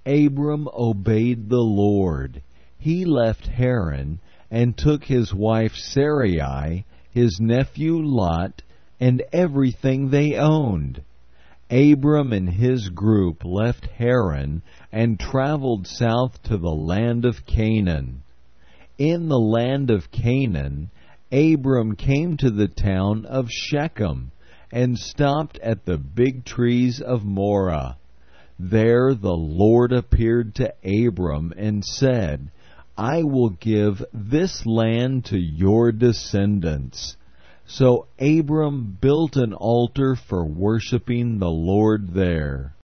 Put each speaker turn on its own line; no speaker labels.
Abram obeyed the Lord. He left Haran and took his wife Sarai, his nephew Lot, and everything they owned. Abram and his group left Haran and traveled south to the land of Canaan. In the land of Canaan, Abram came to the town of Shechem and stopped at the big trees of Moreh. There the Lord appeared to Abram and said, "I will give this land to your descendants." So Abram built an altar for worshiping the Lord there.